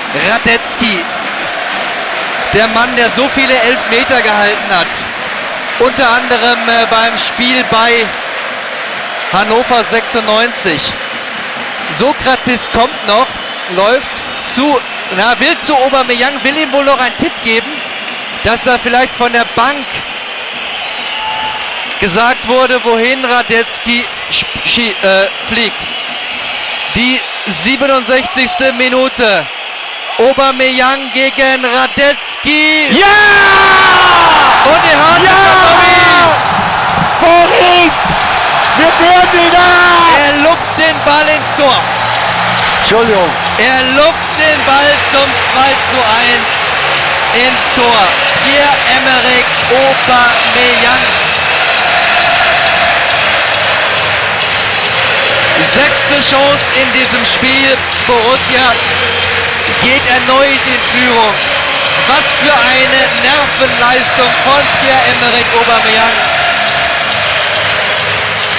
Radetzky, der Mann, der so viele Elfmeter gehalten hat, unter anderem beim Spiel bei Hannover 96. Sokratis kommt noch, läuft zu, will zu Aubameyang, will ihm wohl noch einen Tipp geben, dass da vielleicht von der Bank gesagt wurde, wohin Radetzky fliegt. Die 67. Minute. Aubameyang gegen Radetzky. Ja! Und die Hand Paris! Wir führen wieder! Er lupft den Ball ins Tor. Entschuldigung. Er lupft den Ball zum 2:1 ins Tor. Pierre-Emerick Aubameyang. 6. Chance in diesem Spiel. Borussia geht erneut in Führung. Was für eine Nervenleistung von Pierre-Emerick Aubameyang.